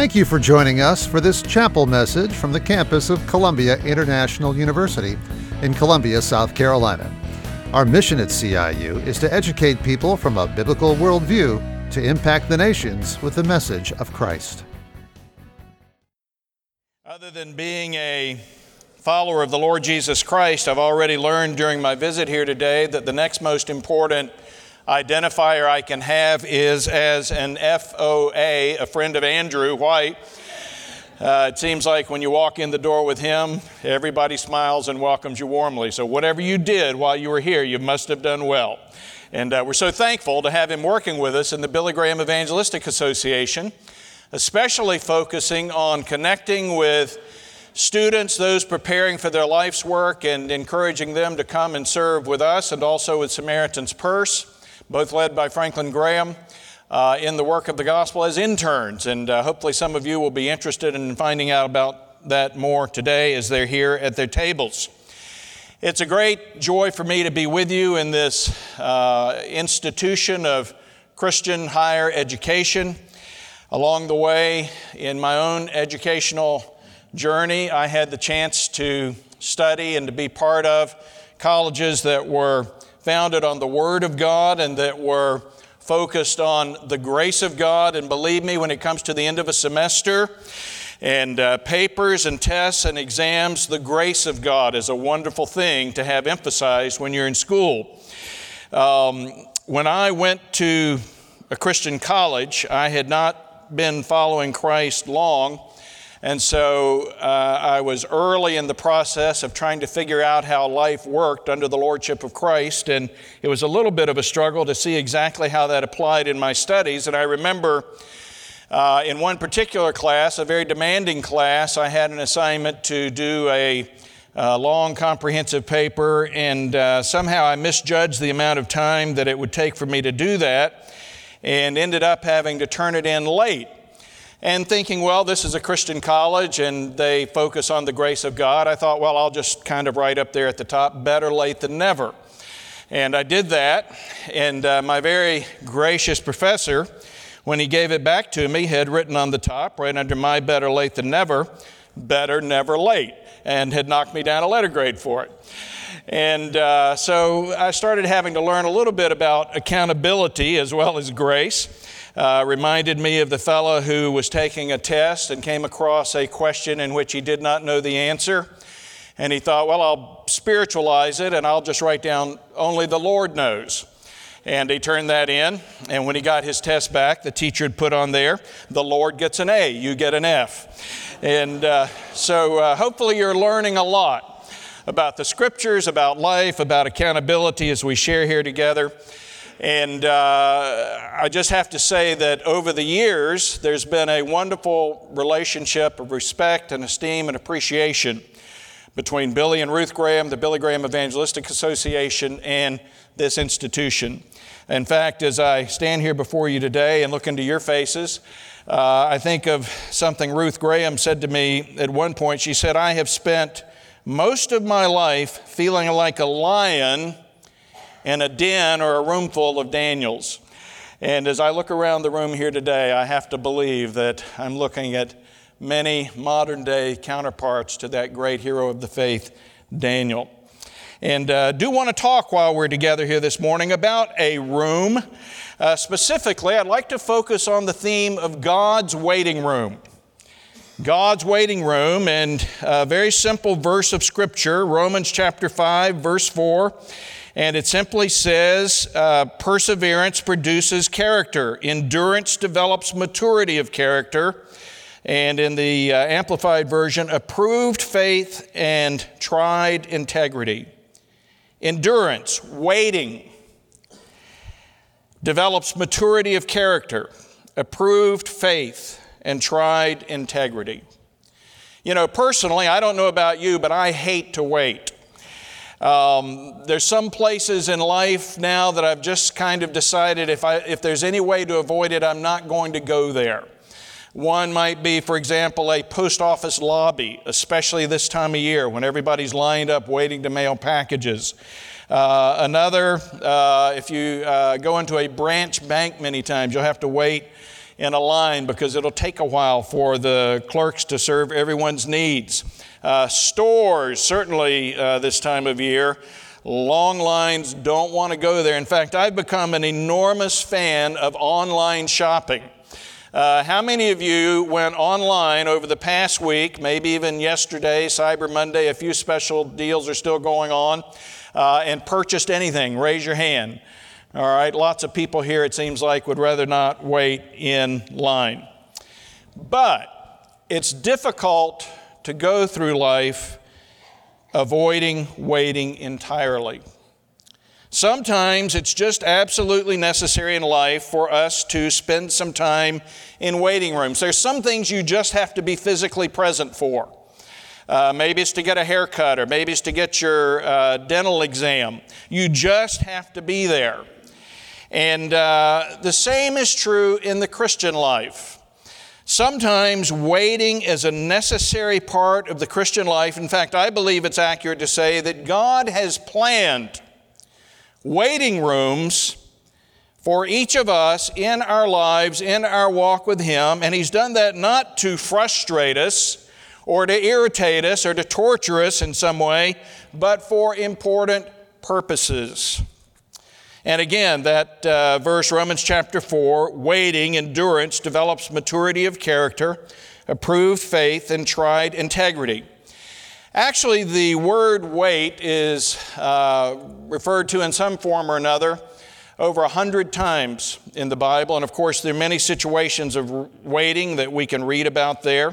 Thank you for joining us for this chapel message from the campus of Columbia International University in Columbia, South Carolina. Our mission at CIU is to educate people from a biblical worldview to impact the nations with the message of Christ. Other than being a follower of the Lord Jesus Christ, I've already learned during my visit here today that the next most important identifier I can have is as an FOA, a friend of Andrew White. It seems like when you walk in the door with him, everybody smiles and welcomes you warmly. So whatever you did while you were here, you must have done well. And we're so thankful to have him working with us in the Billy Graham Evangelistic Association, especially focusing on connecting with students, those preparing for their life's work, and encouraging them to come and serve with us and also with Samaritan's Purse, both led by Franklin Graham, in the work of the gospel as interns. And hopefully some of you will be interested in finding out about that more today as they're here at their tables. It's a great joy for me to be with you in this institution of Christian higher education. Along the way, in my own educational journey, I had the chance to study and to be part of colleges that were founded on the Word of God and that were focused on the grace of God. And believe me, when it comes to the end of a semester and papers and tests and exams, the grace of God is a wonderful thing to have emphasized when you're in school. When I went to a Christian college, I had not been following Christ long. And so I was early in the process of trying to figure out how life worked under the Lordship of Christ. And it was a little bit of a struggle to see exactly how that applied in my studies. And I remember in one particular class, a very demanding class, I had an assignment to do a long comprehensive paper. And somehow I misjudged the amount of time that it would take for me to do that and ended up having to turn it in late. And thinking, well, this is a Christian college and they focus on the grace of God, I thought, well, I'll just kind of write up there at the top, better late than never. And I did that. And my very gracious professor, when he gave it back to me, had written on the top, right under my better late than never, better never late, and had knocked me down a letter grade for it. And so I started having to learn a little bit about accountability as well as grace. Reminded me of the fellow who was taking a test and came across a question in which he did not know the answer. And he thought, well, I'll spiritualize it and I'll just write down, only the Lord knows. And he turned that in. And when he got his test back, the teacher had put on there, the Lord gets an A, you get an F. And so hopefully you're learning a lot about the scriptures, about life, about accountability as we share here together. And I just have to say that over the years, there's been a wonderful relationship of respect and esteem and appreciation between Billy and Ruth Graham, the Billy Graham Evangelistic Association, and this institution. In fact, as I stand here before you today and look into your faces, I think of something Ruth Graham said to me at one point. She said, I have spent most of my life feeling like a lion in a den or a room full of Daniels. And as I look around the room here today, I have to believe that I'm looking at many modern day counterparts to that great hero of the faith, Daniel. And do want to talk while we're together here this morning about a room. Specifically, I'd like to focus on the theme of God's waiting room. God's waiting room, and a very simple verse of Scripture, Romans chapter 5, verse 4. And it simply says, perseverance produces character. Endurance develops maturity of character. And in the Amplified Version, approved faith and tried integrity. Endurance, waiting, develops maturity of character. Approved faith and tried integrity. You know, personally, I don't know about you, but I hate to wait. There's some places in life now that I've just kind of decided if there's any way to avoid it, I'm not going to go there. One might be, for example, a post office lobby, especially this time of year when everybody's lined up waiting to mail packages. Another, if you go into a branch bank many times, you'll have to wait in a line because it'll take a while for the clerks to serve everyone's needs. Stores, certainly this time of year, long lines, don't want to go there. In fact, I've become an enormous fan of online shopping. How many of you went online over the past week, maybe even yesterday, Cyber Monday, a few special deals are still going on, and purchased anything? Raise your hand. All right, lots of people here, it seems like, would rather not wait in line. But it's difficult to go through life avoiding waiting entirely. Sometimes it's just absolutely necessary in life for us to spend some time in waiting rooms. There's some things you just have to be physically present for. Maybe it's to get a haircut, or maybe it's to get your dental exam. You just have to be there. And the same is true in the Christian life. Sometimes waiting is a necessary part of the Christian life. In fact, I believe it's accurate to say that God has planned waiting rooms for each of us in our lives, in our walk with Him. And He's done that not to frustrate us or to irritate us or to torture us in some way, but for important purposes. And again, that verse, Romans chapter 4, waiting, endurance, develops maturity of character, approved faith, and tried integrity. Actually, the word wait is referred to in some form or another over 100 times in the Bible. And of course, there are many situations of waiting that we can read about there.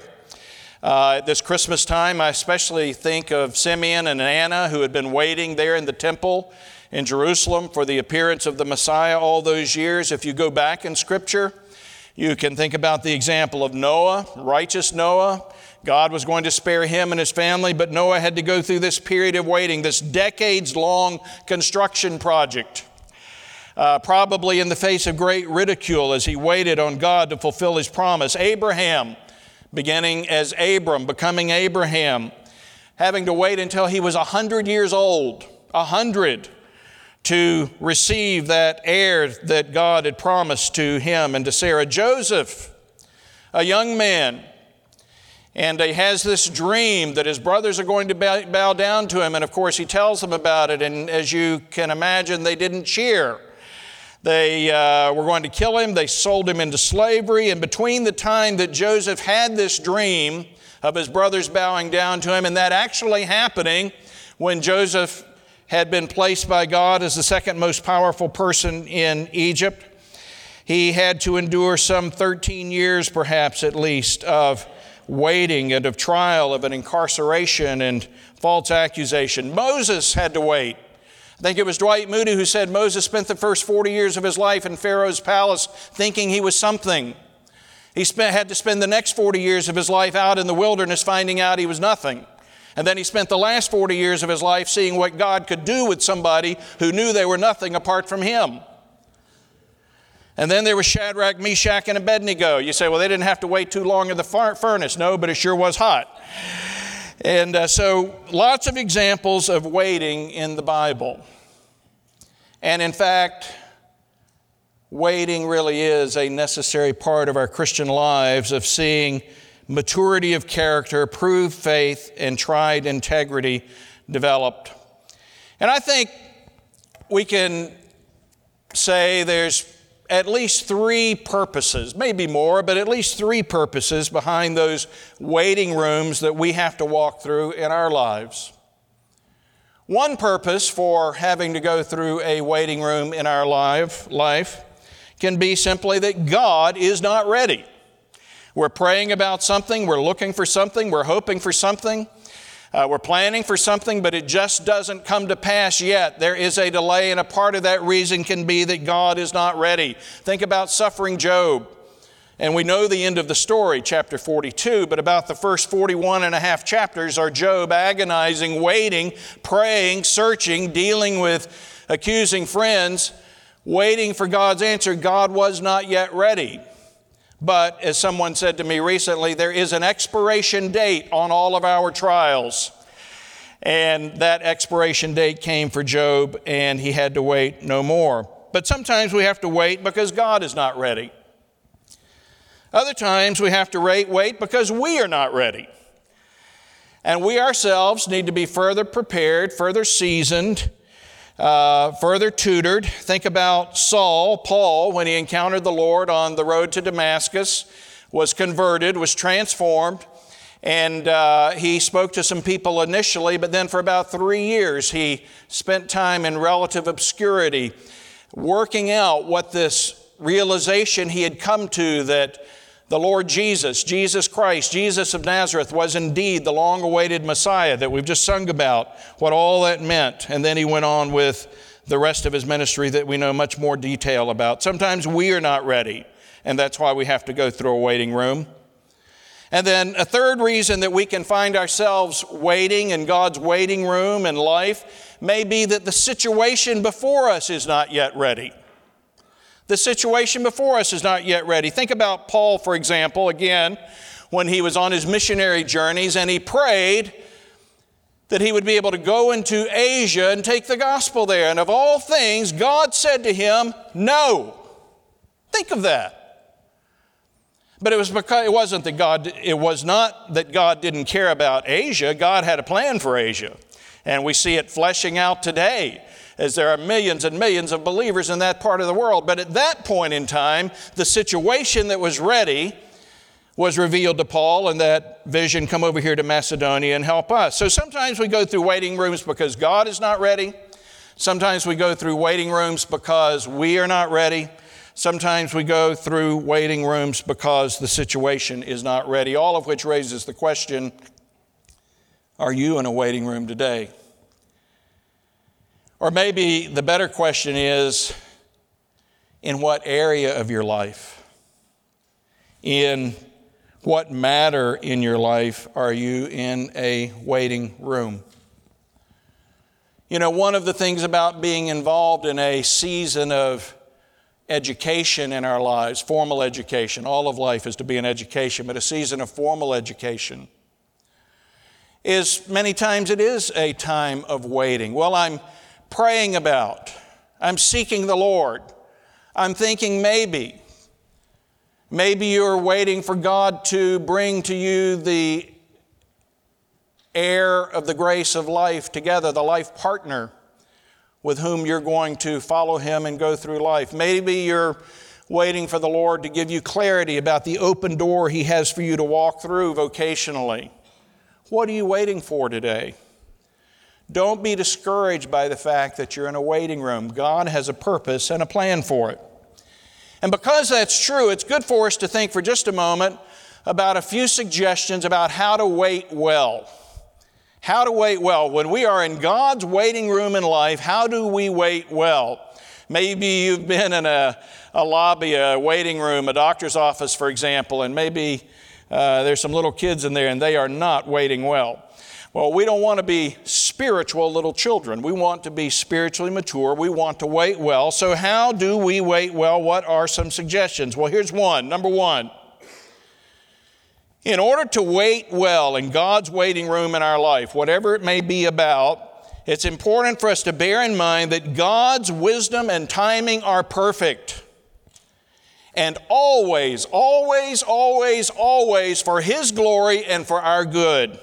At this Christmas time, I especially think of Simeon and Anna, who had been waiting there in the temple in Jerusalem for the appearance of the Messiah all those years. If you go back in Scripture, you can think about the example of Noah, righteous Noah. God was going to spare him and his family, but Noah had to go through this period of waiting, this decades-long construction project, probably in the face of great ridicule as he waited on God to fulfill His promise. Abraham, beginning as Abram, becoming Abraham, having to wait until he was 100 years old, 100, to receive that heir that God had promised to him and to Sarah. Joseph, a young man, and he has this dream that his brothers are going to bow down to him. And of course, he tells them about it. And as you can imagine, they didn't cheer. They were going to kill him. They sold him into slavery. And between the time that Joseph had this dream of his brothers bowing down to him and that actually happening, when Joseph had been placed by God as the second most powerful person in Egypt, he had to endure some 13 years, perhaps at least, of waiting and of trial, of an incarceration and false accusation. Moses had to wait. I think it was Dwight Moody who said Moses spent the first 40 years of his life in Pharaoh's palace thinking he was something. He had to spend the next 40 years of his life out in the wilderness finding out he was nothing. And then he spent the last 40 years of his life seeing what God could do with somebody who knew they were nothing apart from Him. And then there was Shadrach, Meshach, and Abednego. You say, well, they didn't have to wait too long in the furnace. No, but it sure was hot. And so lots of examples of waiting in the Bible. And in fact, waiting really is a necessary part of our Christian lives, of seeing maturity of character, proved faith, and tried integrity developed. And I think we can say there's at least three purposes, maybe more, but at least three purposes behind those waiting rooms that we have to walk through in our lives. One purpose for having to go through a waiting room in our life can be simply that God is not ready. We're praying about something, we're looking for something, we're hoping for something, we're planning for something, but it just doesn't come to pass yet. There is a delay, and a part of that reason can be that God is not ready. Think about suffering Job. And we know the end of the story, chapter 42, but about the first 41 and a half chapters are Job agonizing, waiting, praying, searching, dealing with accusing friends, waiting for God's answer. God was not yet ready. But as someone said to me recently, there is an expiration date on all of our trials. And that expiration date came for Job, and he had to wait no more. But sometimes we have to wait because God is not ready. Other times we have to wait because we are not ready. And we ourselves need to be further prepared, further seasoned, further tutored. Think about Paul, when he encountered the Lord on the road to Damascus, was converted, was transformed, and he spoke to some people initially, but then for about 3 years he spent time in relative obscurity, working out what this realization he had come to, that the Lord Jesus Christ, Jesus of Nazareth, was indeed the long-awaited Messiah that we've just sung about, what all that meant. And then he went on with the rest of his ministry that we know much more detail about. Sometimes we are not ready, and that's why we have to go through a waiting room. And then a third reason that we can find ourselves waiting in God's waiting room in life may be that the situation before us is not yet ready. The situation before us is not yet ready. Think about Paul, for example, again, when he was on his missionary journeys and he prayed that he would be able to go into Asia and take the gospel there. And of all things, God said to him, no. Think of that. But it was not that God didn't care about Asia. God had a plan for Asia. And we see it fleshing out today as there are millions and millions of believers in that part of the world. But at that point in time, the situation that was ready was revealed to Paul, and that vision, come over here to Macedonia and help us. So sometimes we go through waiting rooms because God is not ready. Sometimes we go through waiting rooms because we are not ready. Sometimes we go through waiting rooms because the situation is not ready, all of which raises the question, are you in a waiting room today? Or maybe the better question is, in what area of your life? In what matter in your life are you in a waiting room? You know, one of the things about being involved in a season of education in our lives, formal education, all of life is to be an education, but a season of formal education, is many times it is a time of waiting. Well, I'm praying about, I'm seeking the Lord, I'm thinking maybe you're waiting for God to bring to you the heir of the grace of life together, the life partner with whom you're going to follow Him and go through life. Maybe you're waiting for the Lord to give you clarity about the open door He has for you to walk through vocationally. What are you waiting for today? Don't be discouraged by the fact that you're in a waiting room. God has a purpose and a plan for it. And because that's true, it's good for us to think for just a moment about a few suggestions about how to wait well. How to wait well. When we are in God's waiting room in life, how do we wait well? Maybe you've been in a lobby, a waiting room, a doctor's office, for example, and maybe there's some little kids in there and they are not waiting well. Well, we don't want to be spiritual little children. We want to be spiritually mature. We want to wait well. So how do we wait well? What are some suggestions? Well, here's one. Number one. In order to wait well in God's waiting room in our life, whatever it may be about, it's important for us to bear in mind that God's wisdom and timing are perfect. And always, always, always, always for His glory and for our good.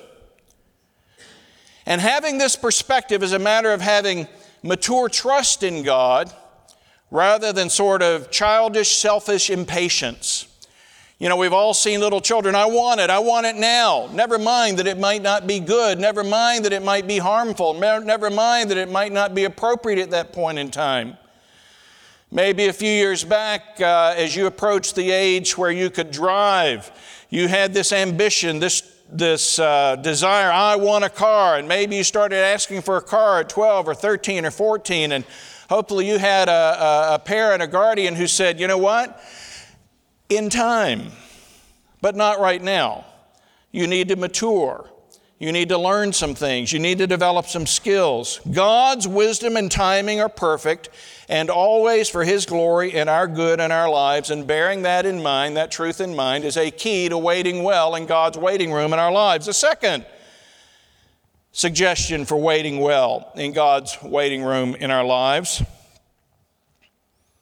And having this perspective is a matter of having mature trust in God rather than sort of childish, selfish impatience. You know, we've all seen little children, I want it now. Never mind that it might not be good. Never mind that it might be harmful. Never mind that it might not be appropriate at that point in time. Maybe a few years back, as you approached the age where you could drive, you had this ambition, this desire, I want a car. And maybe you started asking for a car at 12 or 13 or 14. And hopefully you had a parent, a guardian who said, you know what? In time, but not right now. You need to mature. You need to learn some things. You need to develop some skills. God's wisdom and timing are perfect and always for His glory and our good in our lives. And bearing that in mind, that truth in mind, is a key to waiting well in God's waiting room in our lives. The second suggestion for waiting well in God's waiting room in our lives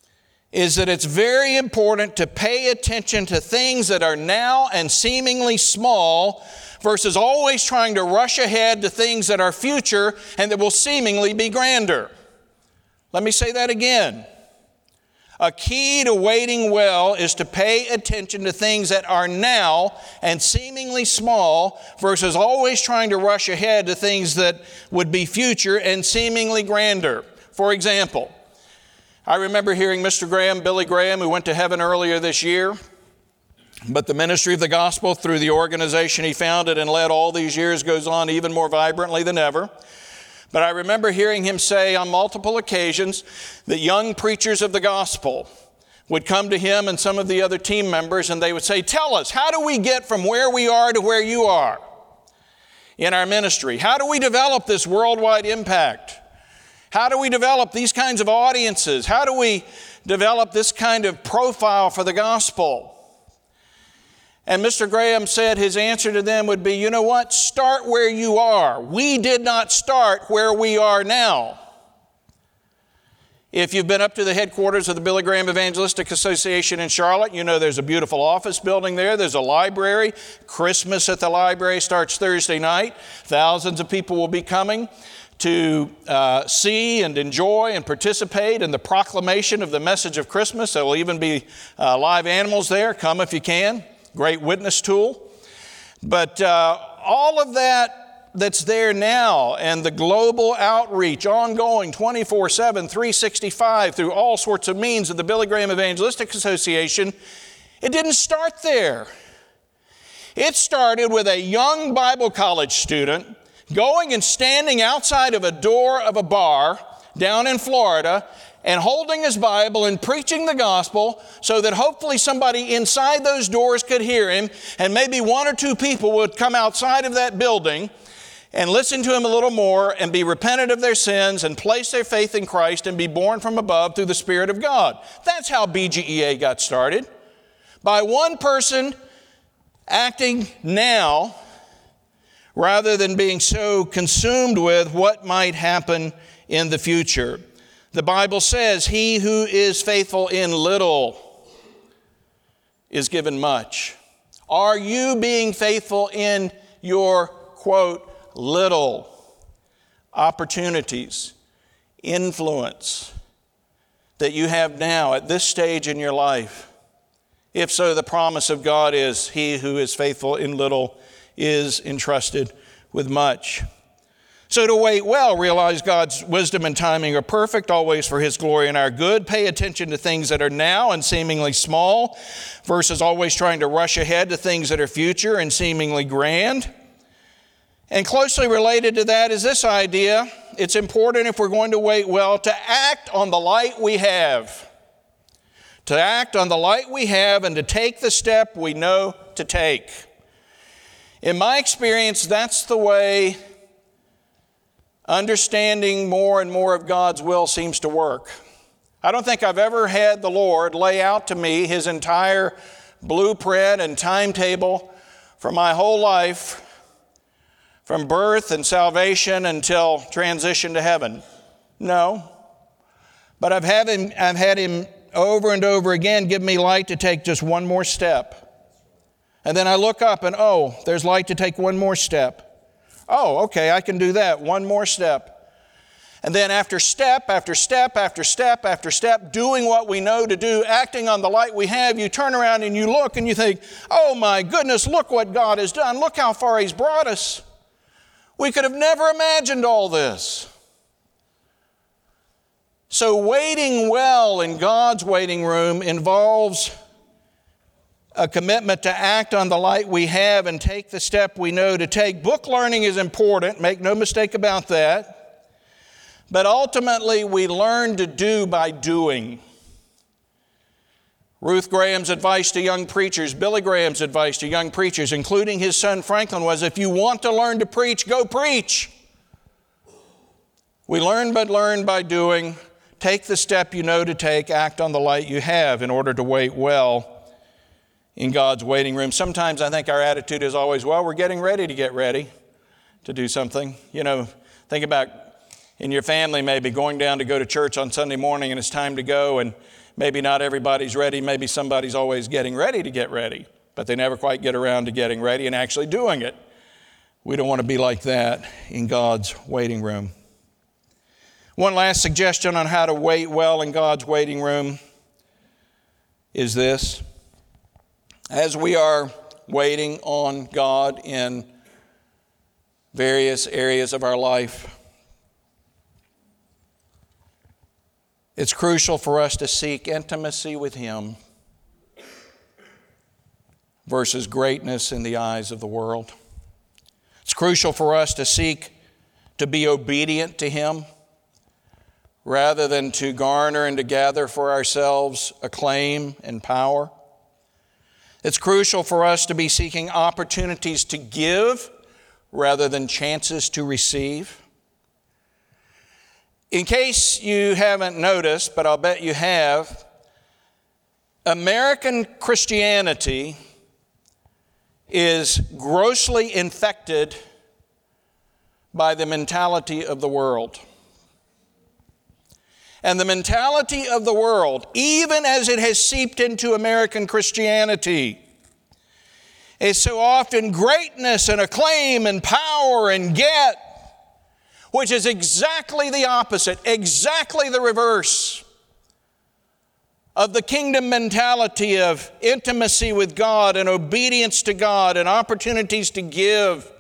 is that it's very important to pay attention to things that are now and seemingly small versus always trying to rush ahead to things that are future and that will seemingly be grander. Let me say that again. A key to waiting well is to pay attention to things that are now and seemingly small versus always trying to rush ahead to things that would be future and seemingly grander. For example, I remember hearing Mr. Graham, Billy Graham, who went to heaven earlier this year, but the ministry of the gospel through the organization he founded and led all these years goes on even more vibrantly than ever. But I remember hearing him say on multiple occasions that young preachers of the gospel would come to him and some of the other team members and they would say, "Tell us, how do we get from where we are to where you are in our ministry? How do we develop this worldwide impact? How do we develop these kinds of audiences? How do we develop this kind of profile for the gospel?" And Mr. Graham said his answer to them would be, "You know what? Start where you are. We did not start where we are now." If you've been up to the headquarters of the Billy Graham Evangelistic Association in Charlotte, you know there's a beautiful office building there. There's a library. Christmas at the library starts Thursday night. Thousands of people will be coming to see and enjoy and participate in the proclamation of the message of Christmas. There will even be live animals there. Come if you can. Great witness tool. But all of that's there now and the global outreach ongoing 24/7, 365 through all sorts of means of the Billy Graham Evangelistic Association, it didn't start there. It started with a young Bible college student going and standing outside of a door of a bar down in Florida and holding his Bible and preaching the gospel so that hopefully somebody inside those doors could hear him, and maybe one or two people would come outside of that building and listen to him a little more and be repentant of their sins and place their faith in Christ and be born from above through the Spirit of God. That's how BGEA got started. By one person acting now rather than being so consumed with what might happen in the future. The Bible says, "He who is faithful in little is given much." Are you being faithful in your, quote, little opportunities, influence that you have now at this stage in your life? If so, the promise of God is, "He who is faithful in little is entrusted with much." So to wait well, realize God's wisdom and timing are perfect, always for His glory and our good. Pay attention to things that are now and seemingly small versus always trying to rush ahead to things that are future and seemingly grand. And closely related to that is this idea: it's important, if we're going to wait well, to act on the light we have. To act on the light we have and to take the step we know to take. In my experience, that's the way understanding more and more of God's will seems to work. I don't think I've ever had the Lord lay out to me His entire blueprint and timetable for my whole life, from birth and salvation until transition to heaven. No. But I've had Him over and over again give me light to take just one more step. And then I look up and, oh, there's light to take one more step. Oh, okay, I can do that. One more step. And then after step, after step, after step, after step, doing what we know to do, acting on the light we have, you turn around and you look and you think, "Oh my goodness, look what God has done. Look how far He's brought us. We could have never imagined all this." So waiting well in God's waiting room involves a commitment to act on the light we have and take the step we know to take. Book learning is important, make no mistake about that. But ultimately, we learn to do by doing. Ruth Graham's advice to young preachers, Billy Graham's advice to young preachers, including his son Franklin, was, if you want to learn to preach, go preach. We learn by doing. Take the step you know to take, act on the light you have in order to wait well in God's waiting room. Sometimes I think our attitude is always, well, we're getting ready to get ready to do something. You know, think about in your family maybe going down to go to church on Sunday morning and it's time to go, and Maybe not everybody's ready. Maybe somebody's always getting ready to get ready, but they never quite get around to getting ready and actually doing it. We don't want to be like that in God's waiting room. One last suggestion on how to wait well in God's waiting room is this. As we are waiting on God in various areas of our life, it's crucial for us to seek intimacy with Him versus greatness in the eyes of the world. It's crucial for us to seek to be obedient to Him rather than to garner and to gather for ourselves acclaim and power. It's crucial for us to be seeking opportunities to give rather than chances to receive. In case you haven't noticed, but I'll bet you have, American Christianity is grossly infected by the mentality of the world. And the mentality of the world, even as it has seeped into American Christianity, is so often greatness and acclaim and power and get, which is exactly the opposite, exactly the reverse of the kingdom mentality of intimacy with God and obedience to God and opportunities to give.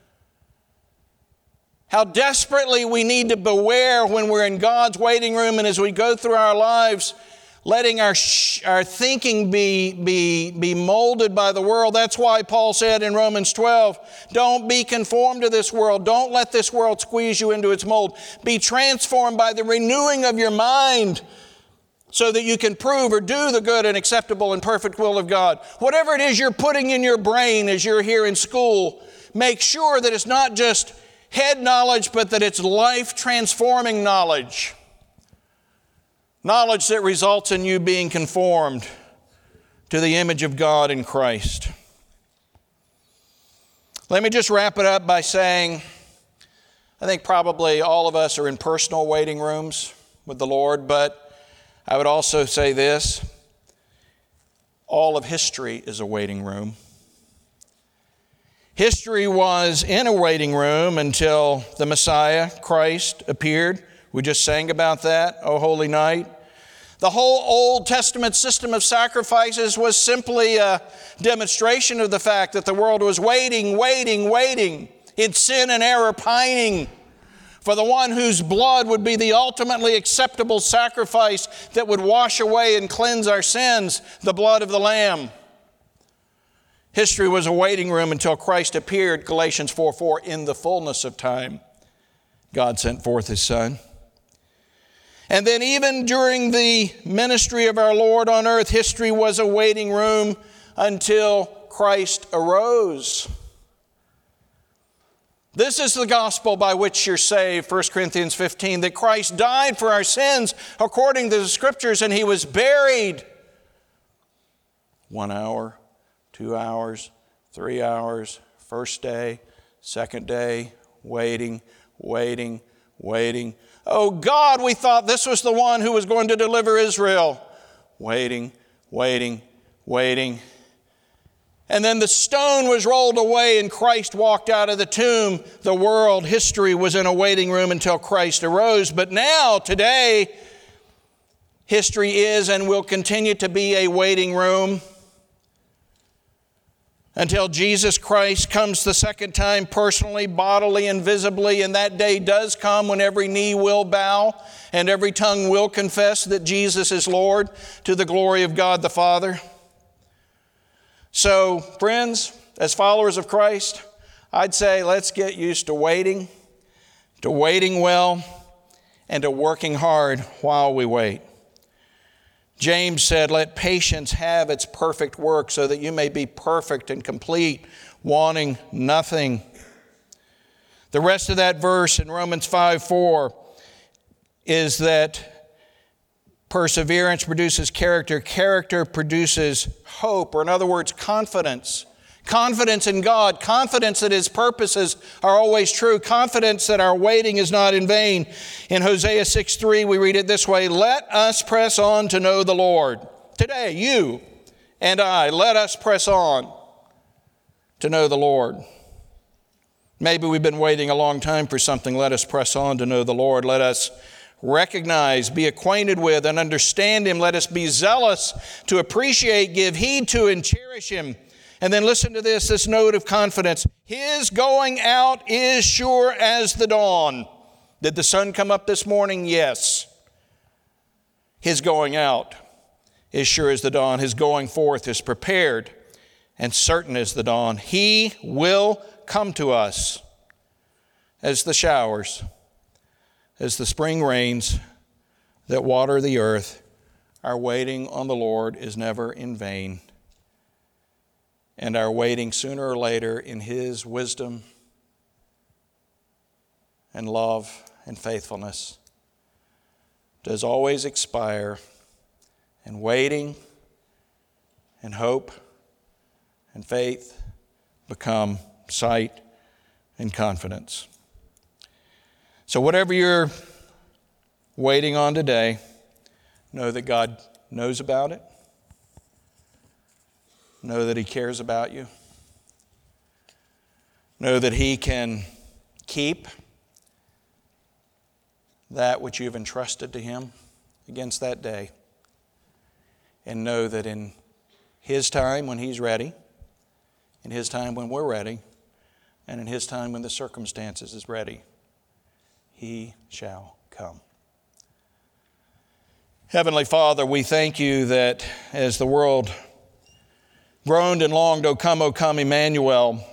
How desperately we need to beware when we're in God's waiting room and as we go through our lives, letting our thinking be molded by the world. That's why Paul said in Romans 12, don't be conformed to this world. Don't let this world squeeze you into its mold. Be transformed by the renewing of your mind so that you can prove or do the good and acceptable and perfect will of God. Whatever it is you're putting in your brain as you're here in school, make sure that it's not just head knowledge, but that it's life-transforming knowledge. Knowledge that results in you being conformed to the image of God in Christ. Let me just wrap it up by saying, I think probably all of us are in personal waiting rooms with the Lord, but I would also say this, all of history is a waiting room. History was in a waiting room until the Messiah, Christ, appeared. We just sang about that, O Holy Night. The whole Old Testament system of sacrifices was simply a demonstration of the fact that the world was waiting in sin and error, pining for the one whose blood would be the ultimately acceptable sacrifice that would wash away and cleanse our sins, the blood of the Lamb. History was a waiting room until Christ appeared, Galatians 4:4, in the fullness of time. God sent forth His Son. And then even during the ministry of our Lord on earth, history was a waiting room until Christ arose. This is the gospel by which you're saved, 1 Corinthians 15, that Christ died for our sins according to the Scriptures, and He was buried. 1 hour, 2 hours, 3 hours, first day, second day, waiting. Oh God, we thought this was the one who was going to deliver Israel. Waiting. And then the stone was rolled away and Christ walked out of the tomb. The world, history was in a waiting room until Christ arose. But now, today, history is and will continue to be a waiting room until Jesus Christ comes the second time personally, bodily, and visibly. And that day does come when every knee will bow and every tongue will confess that Jesus is Lord, to the glory of God the Father. So, friends, as followers of Christ, I'd say let's get used to waiting well, and to working hard while we wait. James said, let patience have its perfect work so that you may be perfect and complete, wanting nothing. The rest of that verse in Romans 5:4 is that perseverance produces character. Character produces hope, or in other words, confidence. Confidence in God, confidence that His purposes are always true, confidence that our waiting is not in vain. In Hosea 6:3, we read it this way, "Let us press on to know the Lord." Today, you and I, let us press on to know the Lord. Maybe we've been waiting a long time for something. Let us press on to know the Lord. Let us recognize, be acquainted with, and understand Him. Let us be zealous to appreciate, give heed to, and cherish Him. And then listen to this note of confidence. His going out is sure as the dawn. Did the sun come up this morning? Yes. His going out is sure as the dawn. His going forth is prepared and certain as the dawn. He will come to us as the showers, as the spring rains that water the earth. Our waiting on the Lord is never in vain. And our waiting sooner or later in His wisdom and love and faithfulness does always expire, and waiting and hope and faith become sight and confidence. So whatever you're waiting on today, know that God knows about it. Know that He cares about you. Know that He can keep that which you've entrusted to Him against that day. And know that in His time when He's ready, in His time when we're ready, and in His time when the circumstances is ready, He shall come. Heavenly Father, we thank You that as the world groaned and longed, O come, Emmanuel,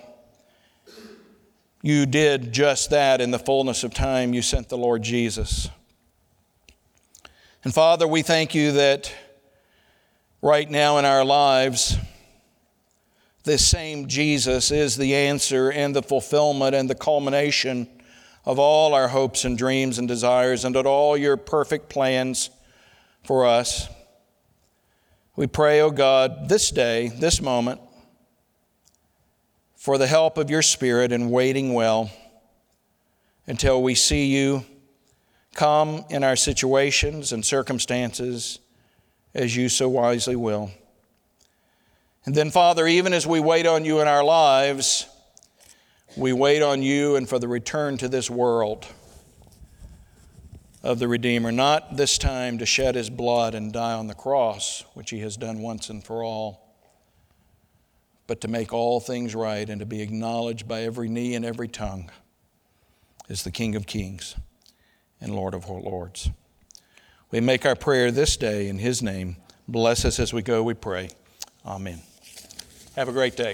You did just that in the fullness of time. You sent the Lord Jesus. And Father, we thank You that right now in our lives, this same Jesus is the answer and the fulfillment and the culmination of all our hopes and dreams and desires and of all Your perfect plans for us. We pray, O God, this day, this moment, for the help of Your Spirit in waiting well until we see You come in our situations and circumstances as You so wisely will. And then, Father, even as we wait on You in our lives, we wait on You and for the return to this world of the Redeemer, not this time to shed His blood and die on the cross, which He has done once and for all, but to make all things right and to be acknowledged by every knee and every tongue as the King of Kings and Lord of Lords. We make our prayer this day in His name. Bless us as we go, we pray. Amen. Have a great day.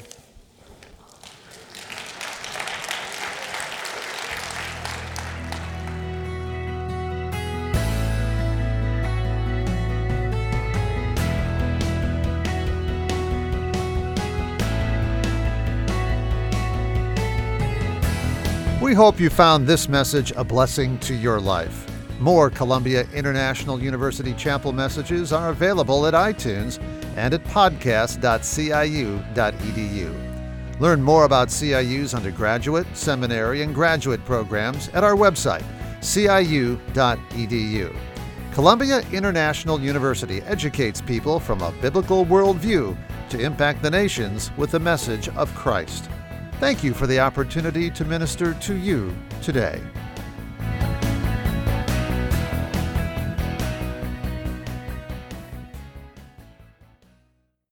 We hope you found this message a blessing to your life. More Columbia International University Chapel messages are available at iTunes and at podcast.ciu.edu. Learn more about CIU's undergraduate, seminary, and graduate programs at our website, ciu.edu. Columbia International University educates people from a biblical worldview to impact the nations with the message of Christ. Thank you for the opportunity to minister to you today.